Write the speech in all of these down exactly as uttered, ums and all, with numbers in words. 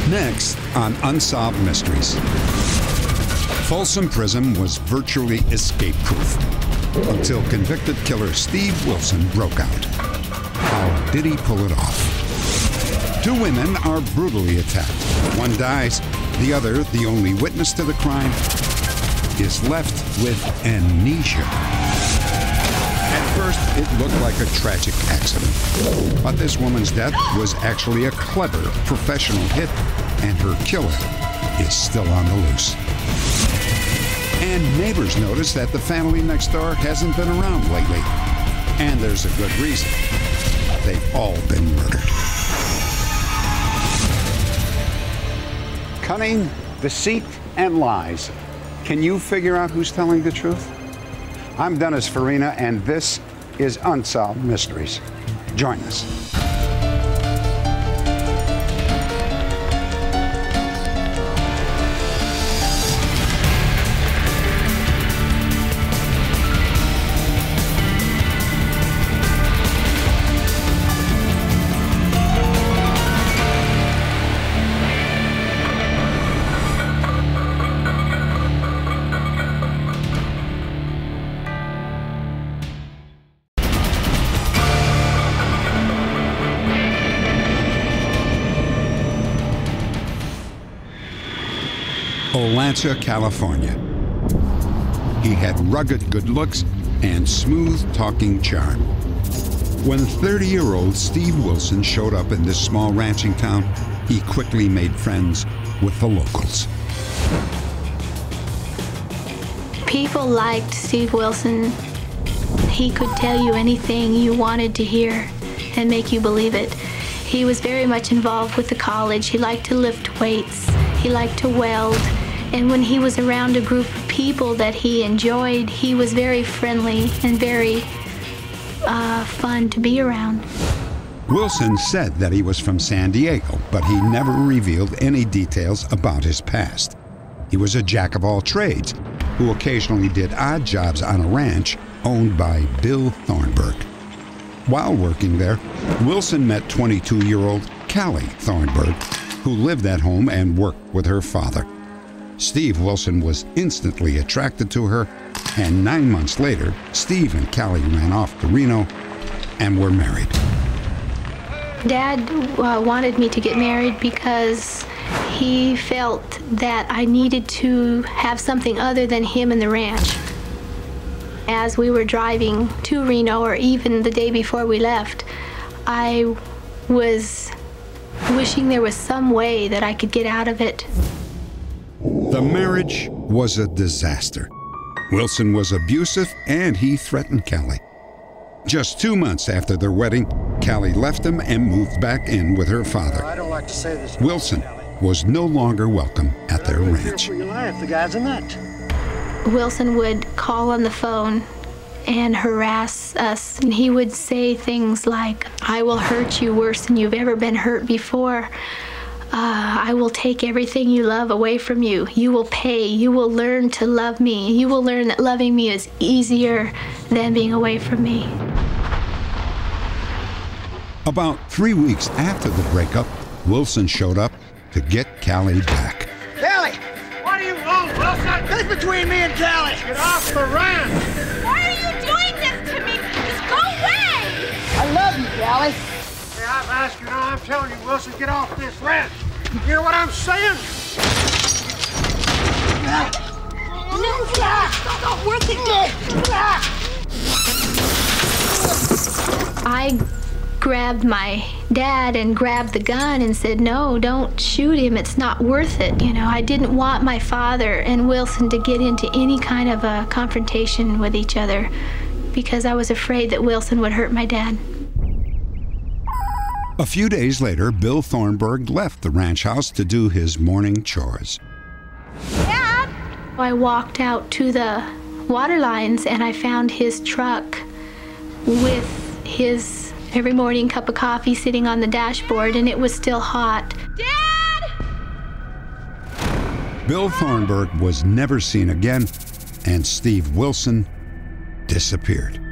Next on Unsolved Mysteries. Folsom Prison was virtually escape-proof until convicted killer Steve Wilson broke out. How did he pull it off? Two women are brutally attacked. One dies. The other, the only witness to the crime, is left with amnesia. At first, it looked like a tragic accident. But this woman's death was actually a clever professional hit, and her killer is still on the loose. And neighbors notice that the family next door hasn't been around lately. And there's a good reason. They've all been murdered. Cunning, deceit, and lies. Can you figure out who's telling the truth? I'm Dennis Farina, and this is Unsolved Mysteries. Join us. Olathe, California. He had rugged good looks and smooth-talking charm. When thirty-year-old Steve Wilson showed up in this small ranching town, he quickly made friends with the locals. People liked Steve Wilson. He could tell you anything you wanted to hear and make you believe it. He was very much involved with the college. He liked to lift weights. He liked to weld. And when he was around a group of people that he enjoyed, he was very friendly and very uh, fun to be around. Wilson said that he was from San Diego, but he never revealed any details about his past. He was a jack of all trades who occasionally did odd jobs on a ranch owned by Bill Thornburg. While working there, Wilson met twenty-two-year-old Callie Thornburg, who lived at home and worked with her father. Steve Wilson was instantly attracted to her, and nine months later, Steve and Callie ran off to Reno and were married. Dad uh, wanted me to get married because he felt that I needed to have something other than him and the ranch. As we were driving to Reno, or even the day before we left, I was wishing there was some way that I could get out of it. The marriage was a disaster. Wilson was abusive, and he threatened Callie. Just two months after their wedding, Callie left him and moved back in with her father. I don't like to say this. Wilson was no longer welcome at their ranch. For your life, the guy's a nut. Wilson would call on the phone and harass us, and he would say things like, "I will hurt you worse than you've ever been hurt before. Uh, I will take everything you love away from you. You will pay. You will learn to love me. You will learn that loving me is easier than being away from me." About three weeks after the breakup, Wilson showed up to get Callie back. Callie! What do you want, Wilson? That's between me and Callie! Get off the ranch! Why are you doing this to me? Just go away! I love you, Callie. Hey, I'm asking, I'm telling you, Wilson, get off this ranch. You hear what I'm saying? No, it's not worth it. I grabbed my dad and grabbed the gun and said, "No, don't shoot him. It's not worth it." You know, I didn't want my father and Wilson to get into any kind of a confrontation with each other because I was afraid that Wilson would hurt my dad. A few days later, Bill Thornburg left the ranch house to do his morning chores. Dad! I walked out to the water lines and I found his truck with his every morning cup of coffee sitting on the dashboard, and it was still hot. Dad! Bill Thornburg was never seen again, and Steve Wilson disappeared.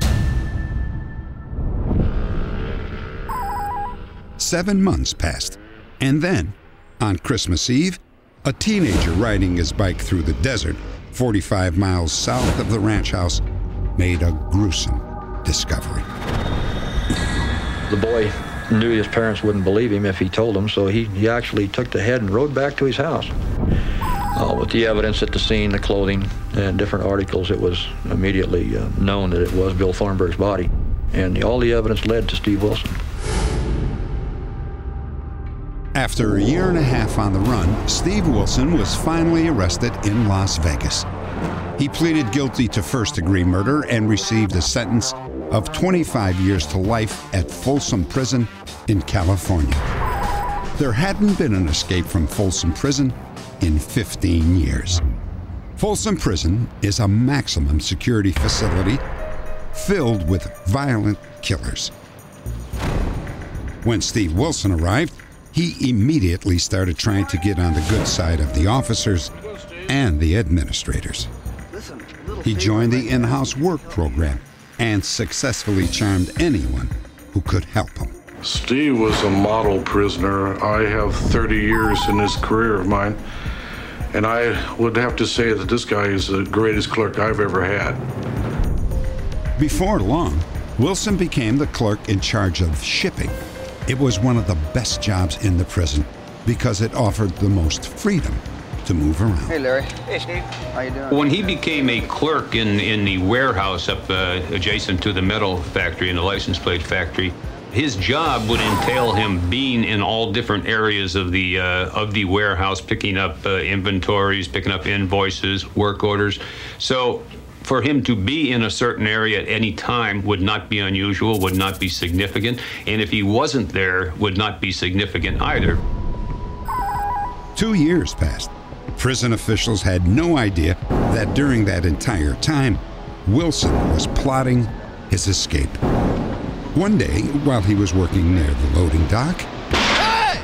Seven months passed, and then On Christmas Eve, a teenager riding his bike through the desert, forty-five miles south of the ranch house, made a gruesome discovery. The boy knew his parents wouldn't believe him if he told them, so he, he actually took the head and rode back to his house. Uh, with the evidence at the scene, the clothing, and different articles, it was immediately uh, known that it was Bill Thornburg's body. And the, all the evidence led to Steve Wilson. After a year and a half on the run, Steve Wilson was finally arrested in Las Vegas. He pleaded guilty to first-degree murder and received a sentence of twenty-five years to life at Folsom Prison in California. There hadn't been an escape from Folsom Prison in fifteen years. Folsom Prison is a maximum security facility filled with violent killers. When Steve Wilson arrived, he immediately started trying to get on the good side of the officers and the administrators. He joined the in-house work program and successfully charmed anyone who could help him. Steve was a model prisoner. I have thirty years in this career of mine, and I would have to say that this guy is the greatest clerk I've ever had. Before long, Wilson became the clerk in charge of shipping. It was one of the best jobs in the prison because it offered the most freedom to move around. Hey, Larry. Hey, Steve. How you doing? When he became a clerk in, in the warehouse up uh, adjacent to the metal factory and the license plate factory, his job would entail him being in all different areas of the uh, of the warehouse, picking up uh, inventories, picking up invoices, work orders. So for him to be in a certain area at any time would not be unusual, would not be significant, and if he wasn't there, would not be significant either. Two years passed. Prison officials had no idea that during that entire time, Wilson was plotting his escape. One day, while he was working near the loading dock... Hey!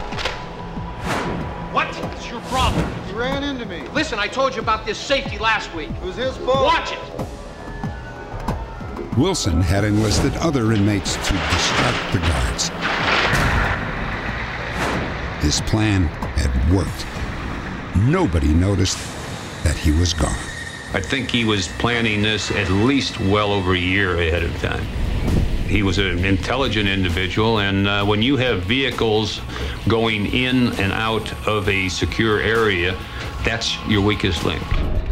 What? What's your problem? He ran into me. Listen, I told you about this safety last week. It was his fault. Watch it! Wilson had enlisted other inmates to distract the guards. His plan had worked. Nobody noticed that he was gone. I think he was planning this at least well over a year ahead of time. He was an intelligent individual, and uh, when you have vehicles going in and out of a secure area, that's your weakest link.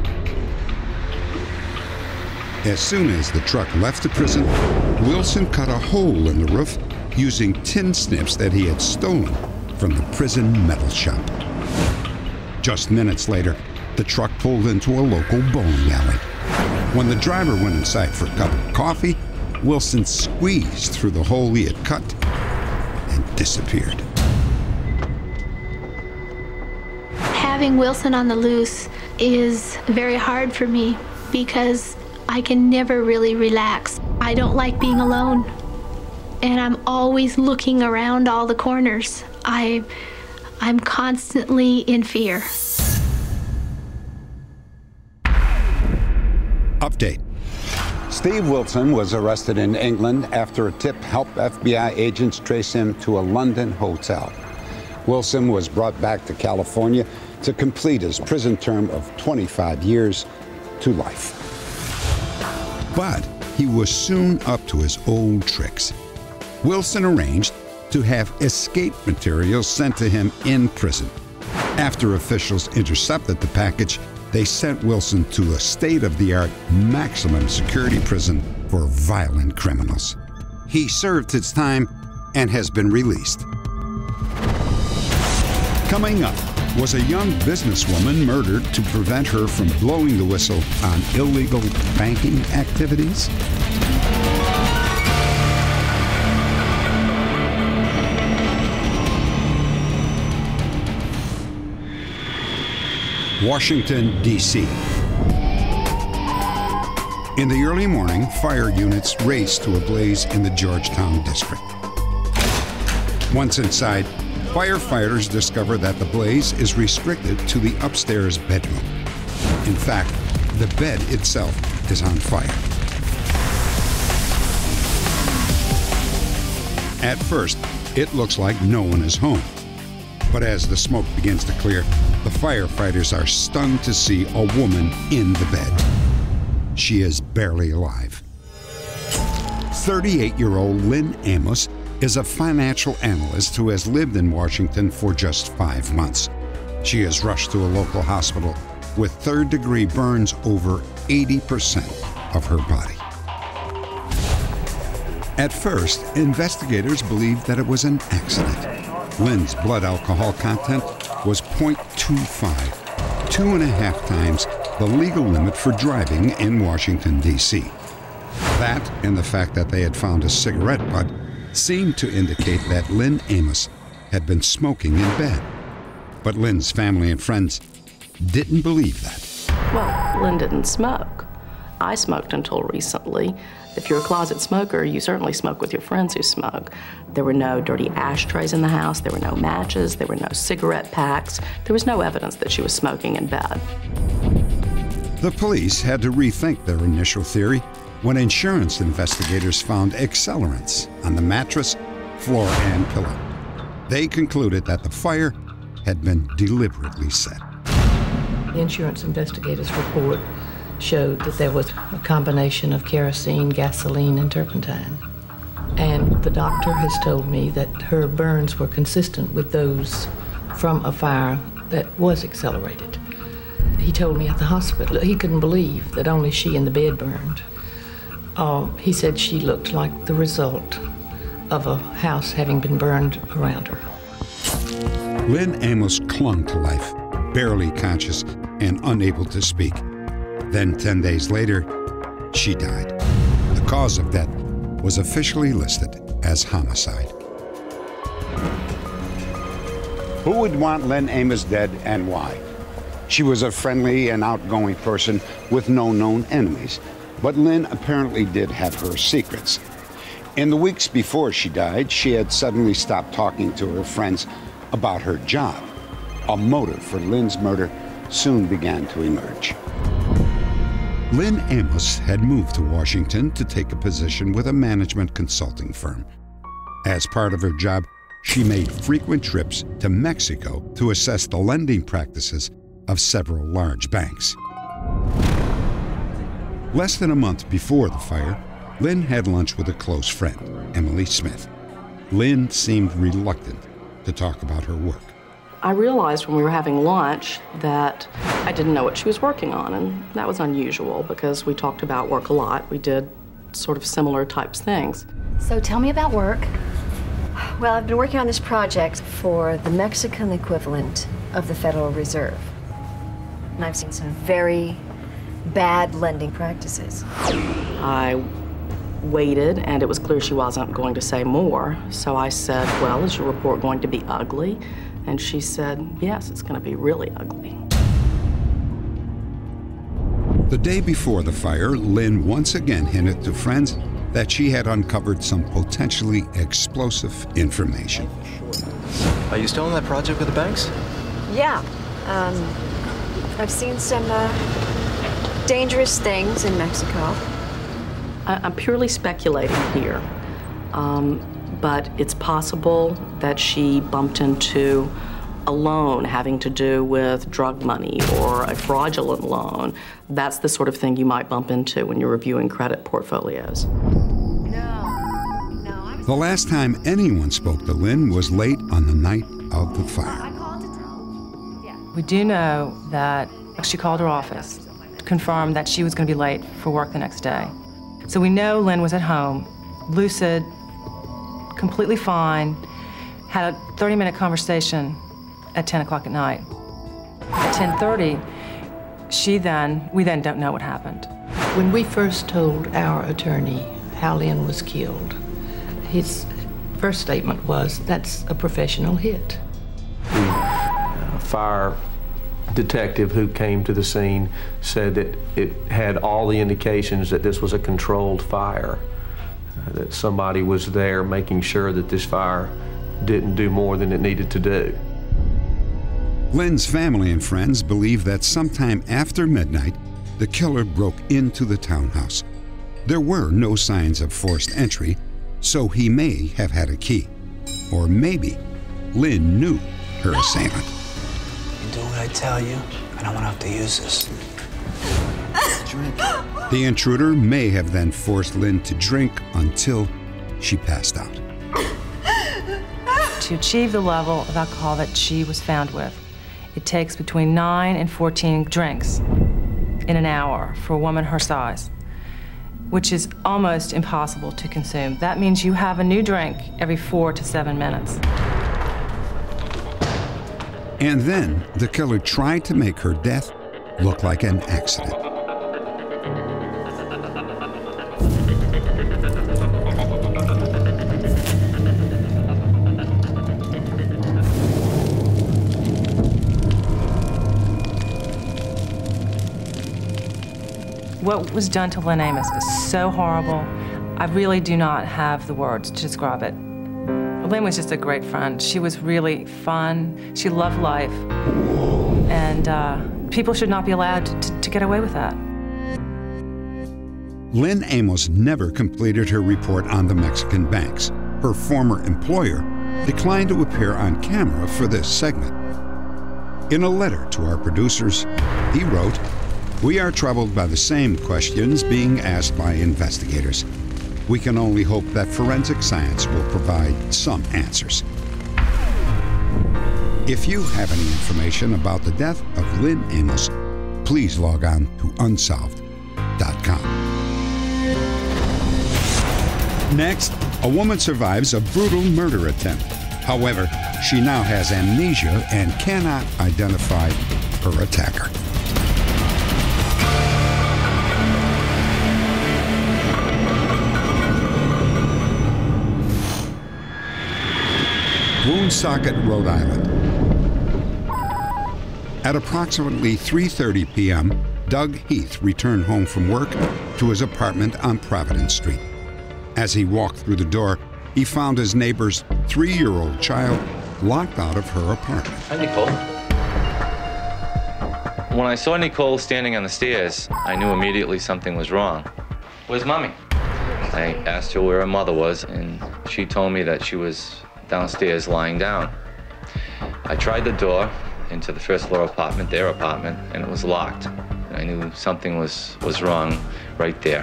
As soon as the truck left the prison, Wilson cut a hole in the roof using tin snips that he had stolen from the prison metal shop. Just minutes later, the truck pulled into a local bowling alley. When the driver went inside for a cup of coffee, Wilson squeezed through the hole he had cut and disappeared. Having Wilson on the loose is very hard for me because I can never really relax. I don't like being alone, and I'm always looking around all the corners. I, I'm constantly in fear. Update. Steve Wilson was arrested in England after a tip helped F B I agents trace him to a London hotel. Wilson was brought back to California to complete his prison term of twenty-five years to life. But he was soon up to his old tricks. Wilson arranged to have escape materials sent to him in prison. After officials intercepted the package, they sent Wilson to a state-of-the-art maximum security prison for violent criminals. He served his time and has been released. Coming up was a young businesswoman murdered to prevent her from blowing the whistle on illegal banking activities. Washington, D C In the early morning, fire units raced to a blaze in the Georgetown district. Once inside, firefighters discover that the blaze is restricted to the upstairs bedroom. In fact, the bed itself is on fire. At first, it looks like no one is home. But as the smoke begins to clear, the firefighters are stunned to see a woman in the bed. She is barely alive. thirty-eight-year-old Lynn Amos is a financial analyst who has lived in Washington for just five months. She is rushed to a local hospital with third-degree burns over eighty percent of her body. At first, investigators believed that it was an accident. Lynn's blood alcohol content was zero point two five, two and a half times the legal limit for driving in Washington, D C That and the fact that they had found a cigarette butt seemed to indicate that Lynn Amos had been smoking in bed. But Lynn's family and friends didn't believe that. Well, Lynn didn't smoke. I smoked until recently. If you're a closet smoker, you certainly smoke with your friends who smoke. There were no dirty ashtrays in the house, there were no matches, there were no cigarette packs. There was no evidence that she was smoking in bed. The police had to rethink their initial theory when insurance investigators found accelerants on the mattress, floor, and pillow. They concluded that the fire had been deliberately set. The insurance investigators' report showed that there was a combination of kerosene, gasoline, and turpentine. And the doctor has told me that her burns were consistent with those from a fire that was accelerated. He told me at the hospital he couldn't believe that only she in the bed burned. Uh, he said she looked like the result of a house having been burned around her. Lynn Amos clung to life, barely conscious and unable to speak. Then, ten days later, she died. The cause of death was officially listed as homicide. Who would want Lynn Amos dead and why? She was a friendly and outgoing person with no known enemies, but Lynn apparently did have her secrets. In the weeks before she died, she had suddenly stopped talking to her friends about her job. A motive for Lynn's murder soon began to emerge. Lynn Amos had moved to Washington to take a position with a management consulting firm. As part of her job, she made frequent trips to Mexico to assess the lending practices of several large banks. Less than a month before the fire, Lynn had lunch with a close friend, Emily Smith. Lynn seemed reluctant to talk about her work. I realized when we were having lunch that I didn't know what she was working on, and that was unusual because we talked about work a lot. We did sort of similar types things. So tell me about work. Well, I've been working on this project for the Mexican equivalent of the Federal Reserve. And I've seen some very bad lending practices. I waited, and it was clear she wasn't going to say more. So I said, well, is your report going to be ugly? And she said, yes, it's going to be really ugly. The day before the fire, Lynn once again hinted to friends that she had uncovered some potentially explosive information. Are you still on that project with the banks? Yeah. Um, I've seen some uh, dangerous things in Mexico. I I'm purely speculating here, um, but it's possible that she bumped into a loan having to do with drug money or a fraudulent loan. That's the sort of thing you might bump into when you're reviewing credit portfolios. The last time anyone spoke to Lynn was late on the night of the fire. We do know that she called her office to confirm that she was going to be late for work the next day. So we know Lynn was at home, lucid, completely fine, had a thirty-minute conversation at ten o'clock at night. At ten thirty, she then, we then don't know what happened. When we first told our attorney how Lynn was killed, his first statement was, that's a professional hit. The uh, fire detective who came to the scene said that it had all the indications that this was a controlled fire, uh, that somebody was there making sure that this fire didn't do more than it needed to do. Lynn's family and friends believe that sometime after midnight, the killer broke into the townhouse. There were no signs of forced entry, so he may have had a key. Or maybe Lynn knew her assailant. You do what I tell you. I don't want to have to use this. Drink. The intruder may have then forced Lynn to drink until she passed out. To achieve the level of alcohol that she was found with, it takes between nine and fourteen drinks in an hour for a woman her size, which is almost impossible to consume. That means you have a new drink every four to seven minutes. And then the killer tried to make her death look like an accident. What was done to Lynn Amos is so horrible. I really do not have the words to describe it. Lynn was just a great friend. She was really fun. She loved life. And uh, people should not be allowed to, to get away with that. Lynn Amos never completed her report on the Mexican banks. Her former employer declined to appear on camera for this segment. In a letter to our producers, he wrote, "We are troubled by the same questions being asked by investigators. We can only hope that forensic science will provide some answers." If you have any information about the death of Lynn Amos, please log on to unsolved dot com. Next, a woman survives a brutal murder attempt. However, she now has amnesia and cannot identify her attacker. Woonsocket, Rhode Island. At approximately three thirty p m, Doug Heath returned home from work to his apartment on Providence Street. As he walked through the door, he found his neighbor's three-year-old child locked out of her apartment. Hi, Nicole. When I saw Nicole standing on the stairs, I knew immediately something was wrong. Where's Mommy? I asked her where her mother was, and she told me that she was downstairs lying down. I tried the door into the first floor apartment, their apartment, and it was locked. And I knew something was, was wrong right there.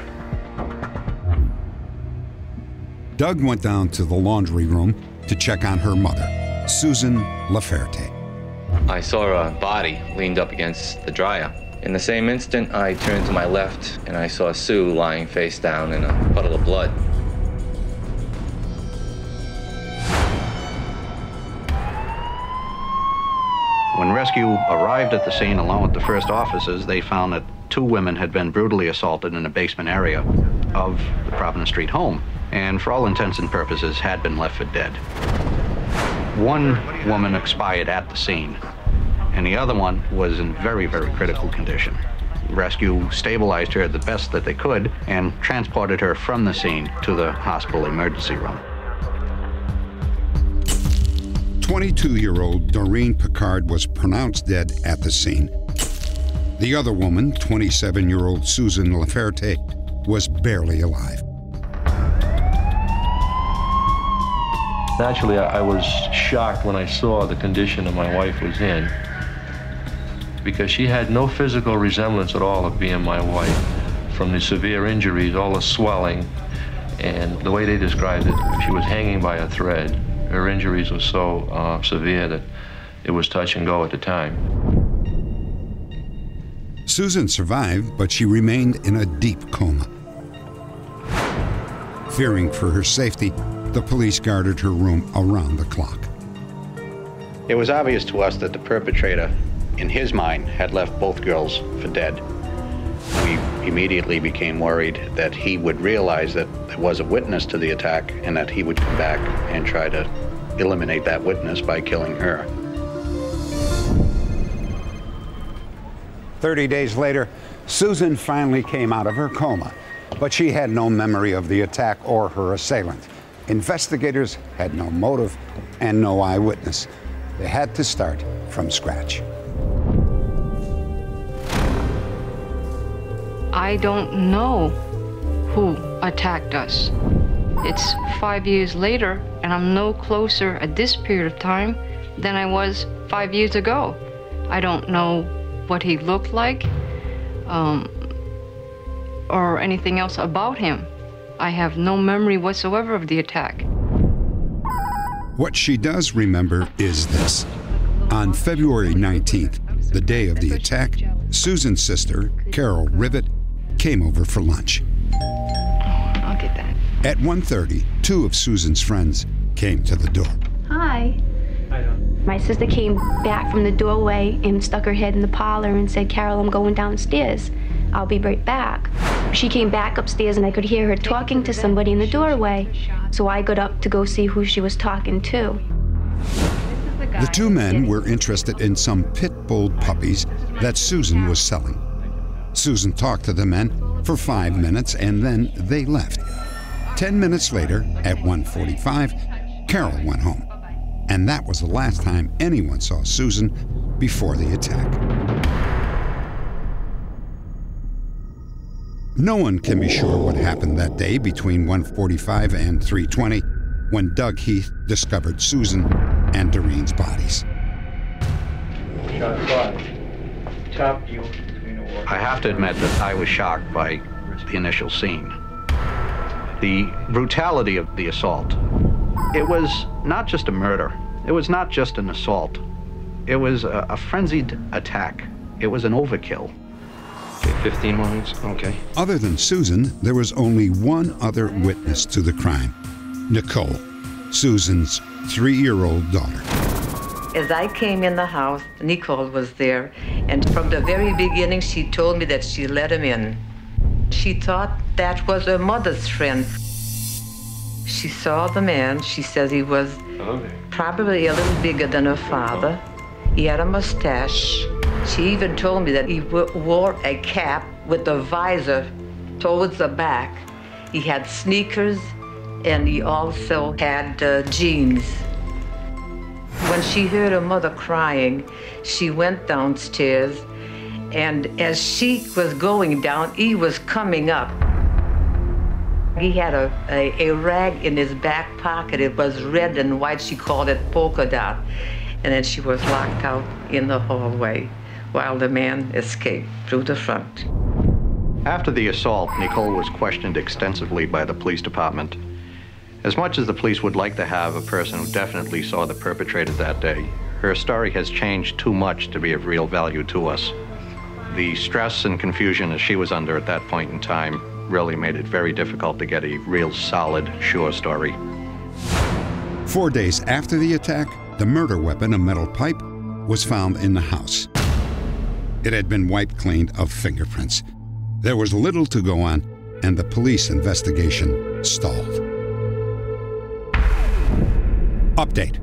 Doug went down to the laundry room to check on her mother, Susan Laferte. I saw a body leaned up against the dryer. In the same instant, I turned to my left and I saw Sue lying face down in a puddle of blood. When rescue arrived at the scene along with the first officers, they found that two women had been brutally assaulted in the basement area of the Providence Street home, and for all intents and purposes had been left for dead. One woman expired at the scene, and the other one was in very, very critical condition. Rescue stabilized her the best that they could and transported her from the scene to the hospital emergency room. twenty-two-year-old Doreen Picard was pronounced dead at the scene. The other woman, twenty-seven-year-old Susan Laferte, was barely alive. Naturally, I was shocked when I saw the condition that my wife was in, because she had no physical resemblance at all of being my wife. From the severe injuries, all the swelling, and the way they described it, she was hanging by a thread. Her injuries were so uh, severe that it was touch and go at the time. Susan survived, but she remained in a deep coma. Fearing for her safety, the police guarded her room around the clock. It was obvious to us that the perpetrator, in his mind, had left both girls for dead. We immediately became worried that he would realize that there was a witness to the attack and that he would come back and try to eliminate that witness by killing her. Thirty days later, Susan finally came out of her coma, but she had no memory of the attack or her assailant. Investigators had no motive and no eyewitness. They had to start from scratch. I don't know who attacked us. It's five years later, and I'm no closer at this period of time than I was five years ago. I don't know what he looked like um, or anything else about him. I have no memory whatsoever of the attack. What she does remember is this. On February nineteenth, the day of the attack, Susan's sister, Carol Rivet, came over for lunch. I'll get that. At one thirty, two of Susan's friends came to the door. Hi. My sister came back from the doorway and stuck her head in the parlor and said, Carol, I'm going downstairs. I'll be right back. She came back upstairs and I could hear her talking to somebody in the doorway. So I got up to go see who she was talking to. The two men were interested in some pit bull puppies that Susan was selling. Susan talked to the men for five minutes and then they left. Ten minutes later, at one forty-five, Carol went home. And that was the last time anyone saw Susan before the attack. No one can be sure what happened that day between one forty-five and three twenty when Doug Heath discovered Susan and Doreen's bodies. I have to admit that I was shocked by the initial scene. The brutality of the assault. It was not just a murder. It was not just an assault. It was a, a frenzied attack. It was an overkill. Okay, fifteen more minutes, okay. Other than Susan, there was only one other witness to the crime, Nicole, Susan's three-year-old daughter. As I came in the house, Nicole was there, and from the very beginning, she told me that she let him in. She thought that was her mother's friend. She saw the man. She says he was probably a little bigger than her father. He had a mustache. She even told me that he wore a cap with a visor towards the back. He had sneakers, and he also had uh, jeans. When she heard her mother crying, she went downstairs, and as she was going down, he was coming up. He had a, a, a rag in his back pocket. It was red and white. She called it polka dot. And then she was locked out in the hallway while the man escaped through the front. After the assault, Nicole was questioned extensively by the police department. As much as the police would like to have a person who definitely saw the perpetrator that day, her story has changed too much to be of real value to us. The stress and confusion that she was under at that point in time really made it very difficult to get a real solid, sure story. Four days after the attack, the murder weapon, a metal pipe, was found in the house. It had been wiped clean of fingerprints. There was little to go on, and the police investigation stalled. Update.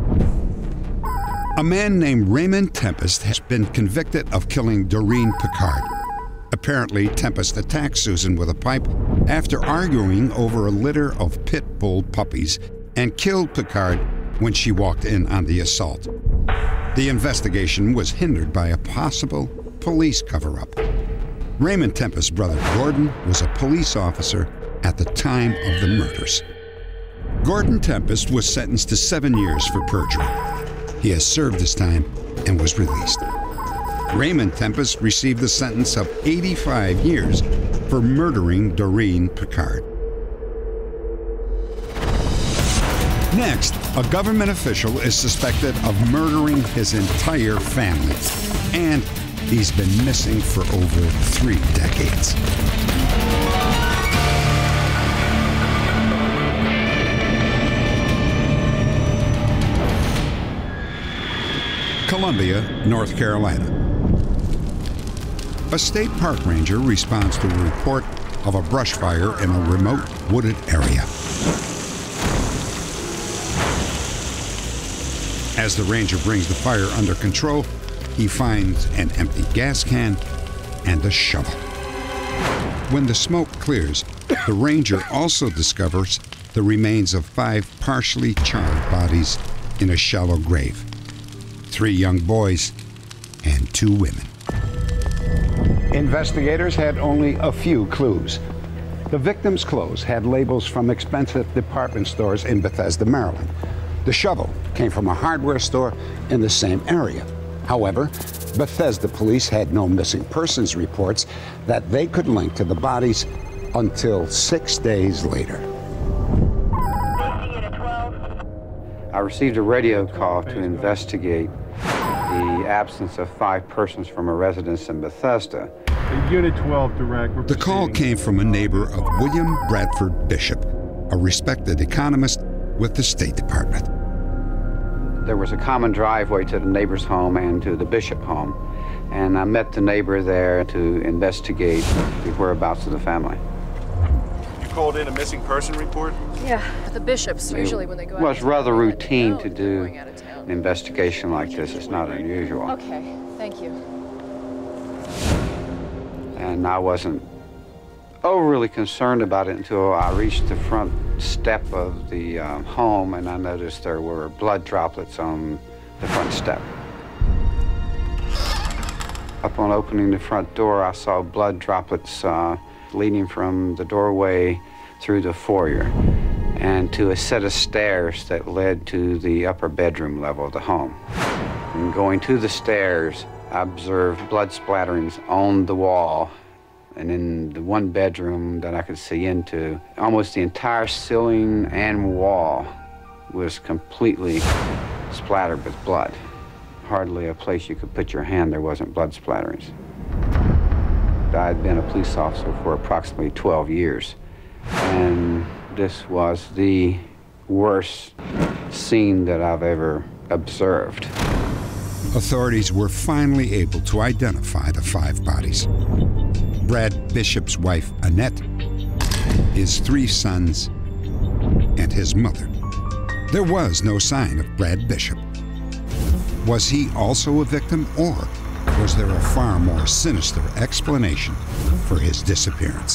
A man named Raymond Tempest has been convicted of killing Doreen Picard. Apparently, Tempest attacked Susan with a pipe after arguing over a litter of pit bull puppies and killed Picard when she walked in on the assault. The investigation was hindered by a possible police cover-up. Raymond Tempest's brother Gordon was a police officer at the time of the murders. Gordon Tempest was sentenced to seven years for perjury. He has served his time and was released. Raymond Tempest received the sentence of eighty-five years for murdering Doreen Picard. Next, a government official is suspected of murdering his entire family, and he's been missing for over three decades. Columbia, North Carolina. A state park ranger responds to a report of a brush fire in a remote wooded area. As the ranger brings the fire under control, he finds an empty gas can and a shovel. When the smoke clears, the ranger also discovers the remains of five partially charred bodies in a shallow grave. Three young boys and two women. Investigators had only a few clues. The victims' clothes had labels from expensive department stores in Bethesda, Maryland. The shovel came from a hardware store in the same area. However, Bethesda police had no missing persons reports that they could link to the bodies until six days later. I received a radio call to investigate the absence of five persons from a residence in Bethesda. Unit twelve, direct. The call came from a neighbor of William Bradford Bishop, a respected economist with the State Department. There was a common driveway to the neighbor's home and to the Bishop home, and I met the neighbor there to investigate the whereabouts of the family. You called in a missing person report? Yeah, the Bishops, usually when they go out. Well, it's rather routine to do an investigation like this. It's not unusual. Okay, thank you. And I wasn't overly concerned about it until I reached the front step of the um, home, and I noticed there were blood droplets on the front step. Upon opening the front door, I saw blood droplets uh, leading from the doorway through the foyer and to a set of stairs that led to the upper bedroom level of the home. And going to the stairs, I observed blood splatterings on the wall. And in the one bedroom that I could see into, almost the entire ceiling and wall was completely splattered with blood. Hardly a place you could put your hand there wasn't blood splatterings. I had been a police officer for approximately twelve years, and this was the worst scene that I've ever observed. Authorities were finally able to identify the five bodies. Brad Bishop's wife, Annette, his three sons, and his mother. There was no sign of Brad Bishop. Was he also a victim, or was there a far more sinister explanation for his disappearance?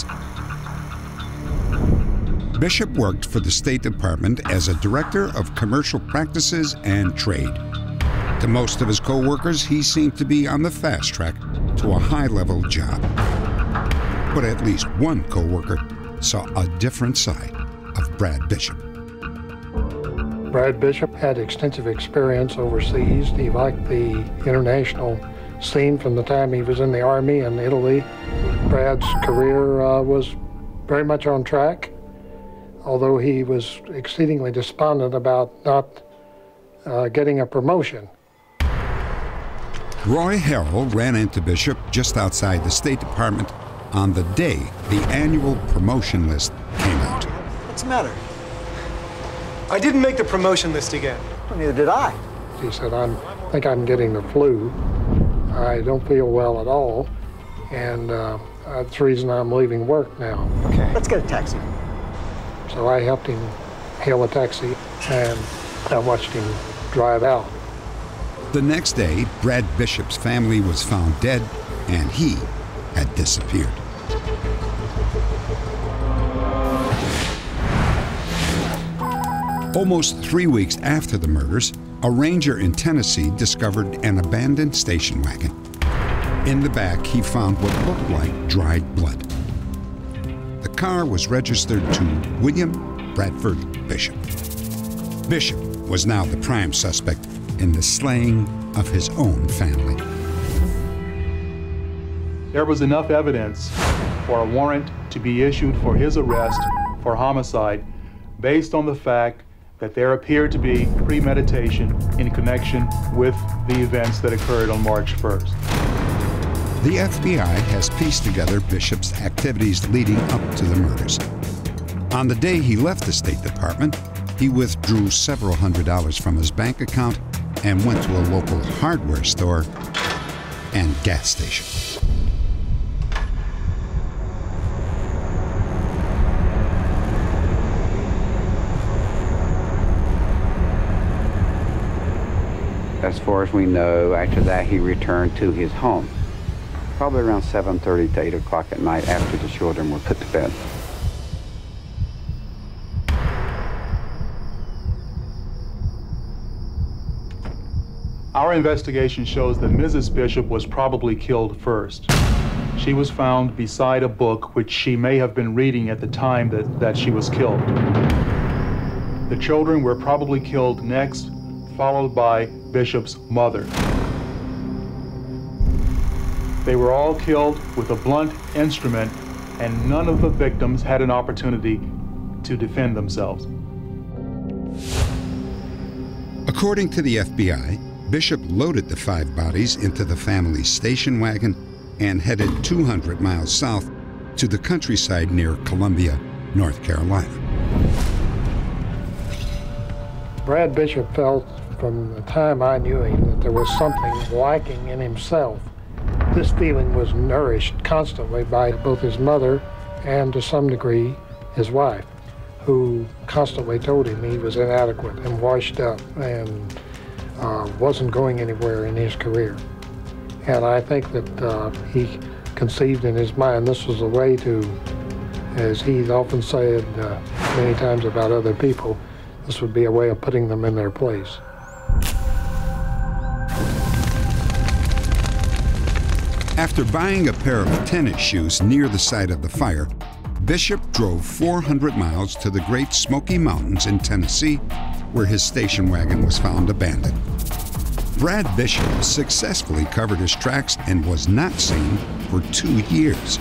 Bishop worked for the State Department as a director of commercial practices and trade. To most of his co-workers, he seemed to be on the fast track to a high-level job. But at least one co-worker saw a different side of Brad Bishop. Brad Bishop had extensive experience overseas. He liked the international scene from the time he was in the Army in Italy. Brad's career uh, was very much on track, although he was exceedingly despondent about not uh, getting a promotion. Roy Harrell ran into Bishop just outside the State Department on the day the annual promotion list came out. What's the matter? I didn't make the promotion list again. Well, neither did I. He said, I think I'm getting the flu. I don't feel well at all, and uh, that's the reason I'm leaving work now. Okay, let's get a taxi. So I helped him hail a taxi, and I watched him drive out. The next day, Brad Bishop's family was found dead, and he had disappeared. Almost three weeks after the murders, a ranger in Tennessee discovered an abandoned station wagon. In the back, he found what looked like dried blood. The car was registered to William Bradford Bishop. Bishop was now the prime suspect in the slaying of his own family. There was enough evidence for a warrant to be issued for his arrest for homicide based on the fact that there appeared to be premeditation in connection with the events that occurred on March first. The F B I has pieced together Bishop's activities leading up to the murders. On the day he left the State Department, he withdrew several hundred dollars from his bank account and went to a local hardware store and gas station. As far as we know, after that he returned to his home, probably around seven thirty to eight o'clock at night after the children were put to bed. Our investigation shows that Missus Bishop was probably killed first. She was found beside a book which she may have been reading at the time that, that she was killed. The children were probably killed next, followed by Bishop's mother. They were all killed with a blunt instrument, and none of the victims had an opportunity to defend themselves. According to the F B I, Bishop loaded the five bodies into the family's station wagon and headed two hundred miles south to the countryside near Columbia, North Carolina. Brad Bishop felt from the time I knew him that there was something lacking in himself. This feeling was nourished constantly by both his mother and, to some degree, his wife, who constantly told him he was inadequate and washed up and uh, wasn't going anywhere in his career. And I think that uh, he conceived in his mind this was a way to, as he's often said uh, many times about other people, this would be a way of putting them in their place. After buying a pair of tennis shoes near the site of the fire, Bishop drove four hundred miles to the Great Smoky Mountains in Tennessee, where his station wagon was found abandoned. Brad Bishop successfully covered his tracks and was not seen for two years.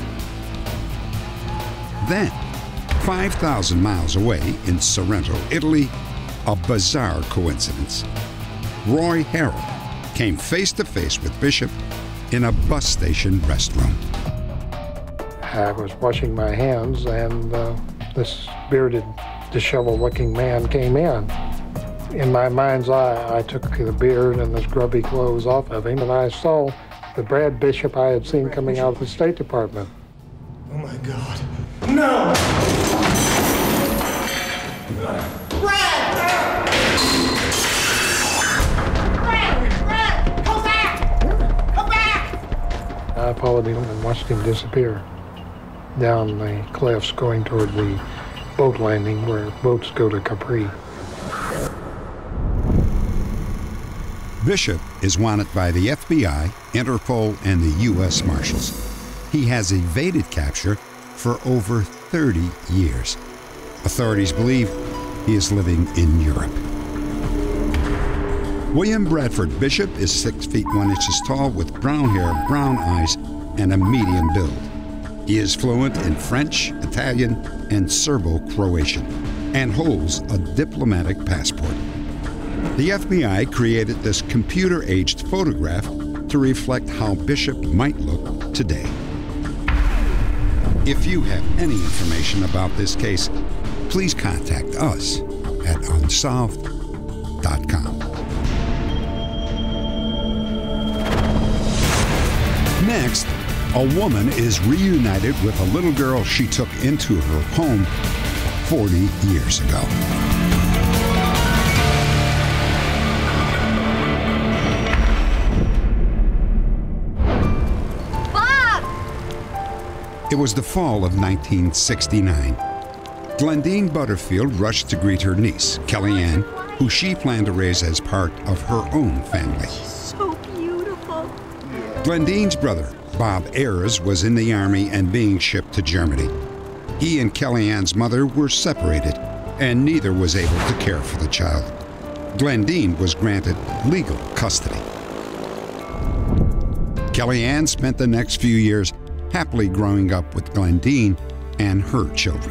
Then, five thousand miles away in Sorrento, Italy, a bizarre coincidence. Roy Harrell came face to face with Bishop in a bus station restroom. I was washing my hands, and uh, this bearded, disheveled-looking man came in. In my mind's eye, I took the beard and the scrubby clothes off of him, and I saw the Brad Bishop I had seen coming out of the State Department. Oh my God. No! Brad! Brad! Brad! Come back! Come back! I followed him and watched him disappear down the cliffs going toward the boat landing where boats go to Capri. Bishop is wanted by the F B I, Interpol, and the U S Marshals. He has evaded capture for over thirty years. Authorities believe he is living in Europe. William Bradford Bishop is six feet one inches tall with brown hair, brown eyes, and a medium build. He is fluent in French, Italian, and Serbo-Croatian, and holds a diplomatic passport. The F B I created this computer-aged photograph to reflect how Bishop might look today. If you have any information about this case, please contact us at unsolved dot com. Next, a woman is reunited with a little girl she took into her home forty years ago. It was the fall of nineteen sixty-nine. Glendine Butterfield rushed to greet her niece, Kellyanne, who she planned to raise as part of her own family. So beautiful. Glendine's brother, Bob Ayers, was in the Army and being shipped to Germany. He and Kellyanne's mother were separated, and neither was able to care for the child. Glendine was granted legal custody. Kellyanne spent the next few years happily growing up with Glendine and her children.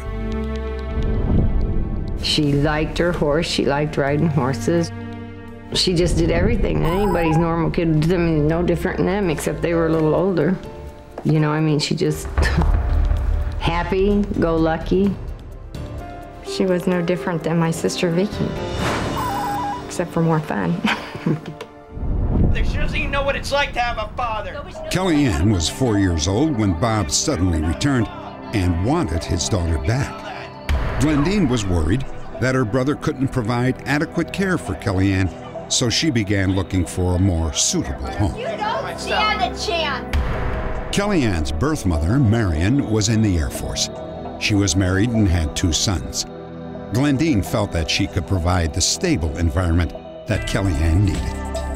She liked her horse. She liked riding horses. She just did everything that anybody's normal kid did. I mean, no different than them, except they were a little older. You know, I mean, she just happy, go lucky. She was no different than my sister Vicky, except for more fun. She doesn't even know what it's like to have a father. Kellyanne was four years old when Bob suddenly returned and wanted his daughter back. Glendine was worried that her brother couldn't provide adequate care for Kellyanne, so she began looking for a more suitable home. You don't stand a chance. Kellyanne's birth mother, Marion, was in the Air Force. She was married and had two sons. Glendine felt that she could provide the stable environment that Kellyanne needed.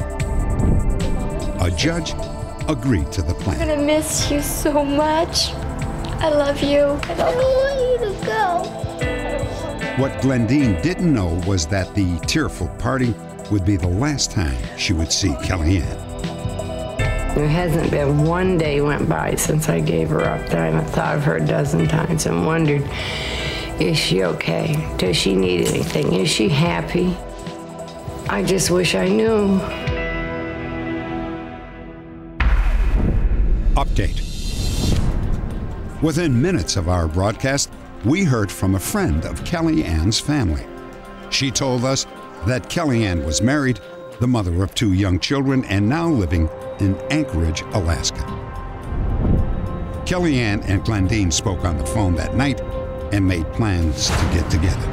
A judge agreed to the plan. I'm gonna miss you so much. I love you. I don't want you to go. What Glendine didn't know was that the tearful parting would be the last time she would see Kellyanne. There hasn't been one day went by since I gave her up that I haven't thought of her a dozen times and wondered, is she okay? Does she need anything? Is she happy? I just wish I knew. Update. Within minutes of our broadcast, we heard from a friend of Kellyanne's family. She told us that Kellyanne was married, the mother of two young children, and now living in Anchorage, Alaska. Kellyanne and Glendine spoke on the phone that night and made plans to get together.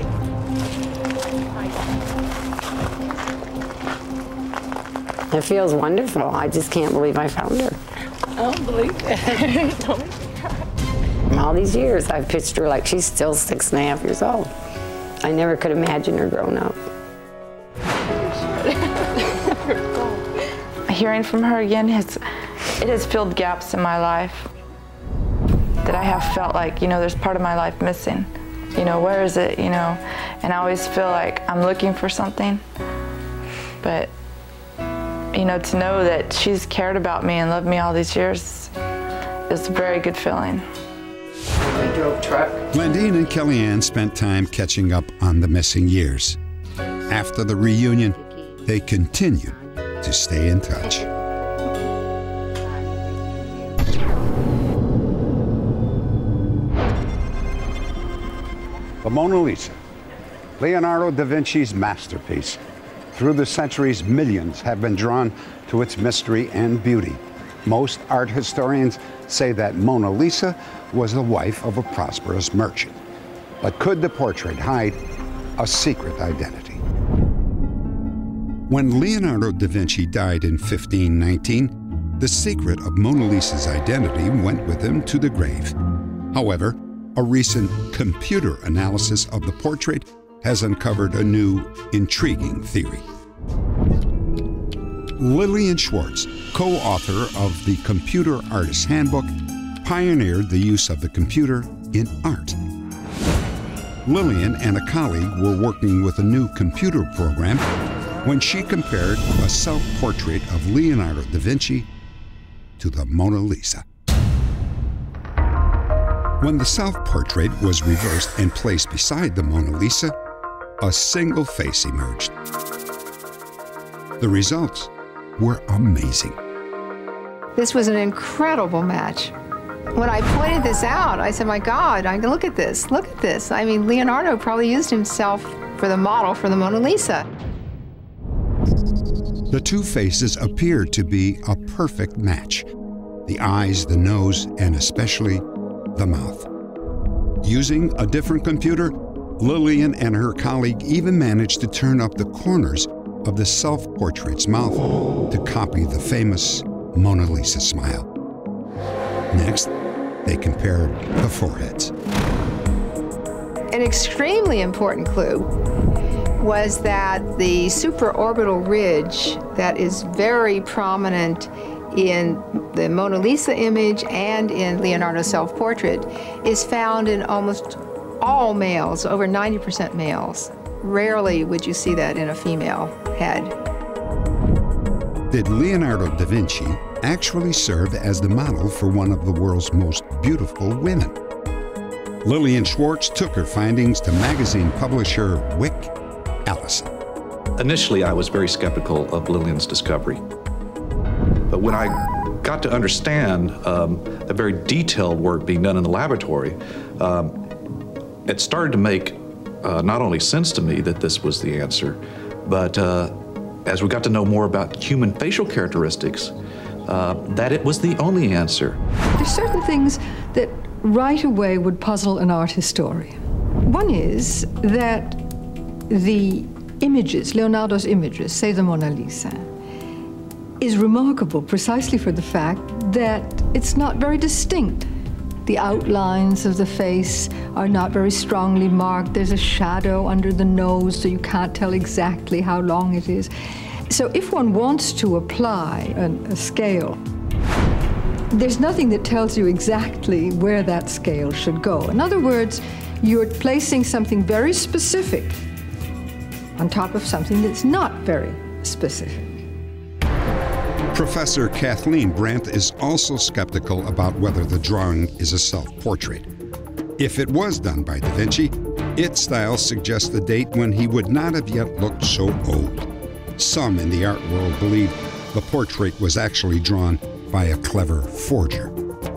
It feels wonderful. I just can't believe I found her. I don't believe that. Don't make me cry. All these years, I've pictured her like she's still six and a half years old. I never could imagine her grown up. Hearing from her again, has, it has filled gaps in my life that I have felt like, you know, there's part of my life missing. You know, where is it, you know? And I always feel like I'm looking for something. But, you know, to know that she's cared about me and loved me all these years is a very good feeling. I drove truck. Glendine and Kellyanne spent time catching up on the missing years. After the reunion, they continued to stay in touch. The Mona Lisa, Leonardo da Vinci's masterpiece. Through the centuries, millions have been drawn to its mystery and beauty. Most art historians say that Mona Lisa was the wife of a prosperous merchant. But could the portrait hide a secret identity? When Leonardo da Vinci died in fifteen nineteen, the secret of Mona Lisa's identity went with him to the grave. However, a recent computer analysis of the portrait has uncovered a new, intriguing theory. Lillian Schwartz, co-author of the Computer Artist's Handbook, pioneered the use of the computer in art. Lillian and a colleague were working with a new computer program when she compared a self-portrait of Leonardo da Vinci to the Mona Lisa. When the self-portrait was reversed and placed beside the Mona Lisa, a single face emerged. The results were amazing. This was an incredible match. When I pointed this out, I said, my God, I look at this, look at this. I mean, Leonardo probably used himself for the model for the Mona Lisa. The two faces appeared to be a perfect match. The eyes, the nose, and especially the mouth. Using a different computer, Lillian and her colleague even managed to turn up the corners of the self-portrait's mouth to copy the famous Mona Lisa smile. Next, they compared the foreheads. An extremely important clue was that the supraorbital ridge that is very prominent in the Mona Lisa image and in Leonardo's self-portrait is found in almost all males, over ninety percent males. Rarely would you see that in a female head. Did Leonardo da Vinci actually serve as the model for one of the world's most beautiful women? Lillian Schwartz took her findings to magazine publisher Wick Allison. Initially, I was very skeptical of Lillian's discovery. But when I got to understand um, the very detailed work being done in the laboratory, um, it started to make uh, not only sense to me that this was the answer, but uh, as we got to know more about human facial characteristics, uh, that it was the only answer. There's certain things that right away would puzzle an art historian. One is that the images, Leonardo's images, say the Mona Lisa, is remarkable precisely for the fact that it's not very distinct. The outlines of the face are not very strongly marked. There's a shadow under the nose, so you can't tell exactly how long it is. So if one wants to apply an, a scale, there's nothing that tells you exactly where that scale should go. In other words, You're placing something very specific on top of something that's not very specific. Professor Kathleen Brandt is also skeptical about whether the drawing is a self-portrait. If it was done by Da Vinci, its style suggests the date when he would not have yet looked so old. Some in the art world believe the portrait was actually drawn by a clever forger.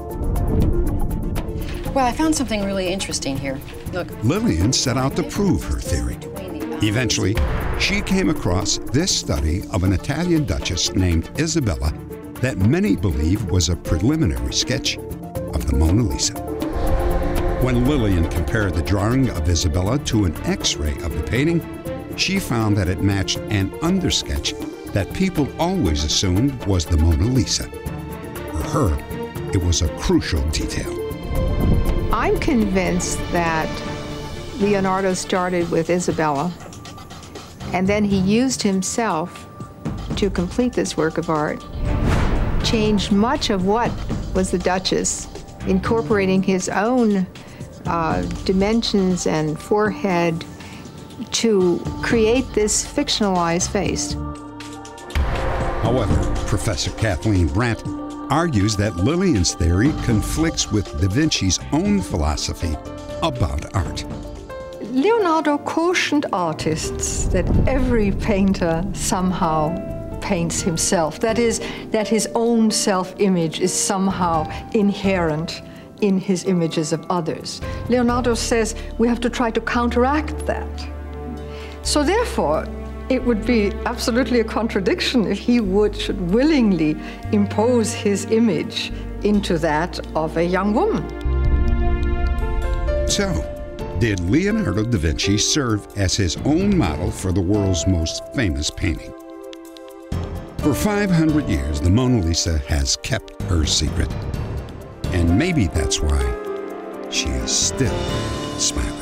Well, I found something really interesting here. Look. Lillian set out to prove her theory. Eventually, she came across this study of an Italian duchess named Isabella that many believe was a preliminary sketch of the Mona Lisa. When Lillian compared the drawing of Isabella to an X-ray of the painting, she found that it matched an undersketch that people always assumed was the Mona Lisa. For her, it was a crucial detail. I'm convinced that Leonardo started with Isabella, and then he used himself to complete this work of art, changed much of what was the Duchess, incorporating his own uh, dimensions and forehead to create this fictionalized face. However, Professor Kathleen Brandt argues that Lillian's theory conflicts with Da Vinci's own philosophy about art. Leonardo cautioned artists that every painter somehow paints himself. That is, that his own self-image is somehow inherent in his images of others. Leonardo says we have to try to counteract that. So therefore, it would be absolutely a contradiction if he would should willingly impose his image into that of a young woman. So, did Leonardo da Vinci serve as his own model for the world's most famous painting? For five hundred years, the Mona Lisa has kept her secret. And maybe that's why she is still smiling.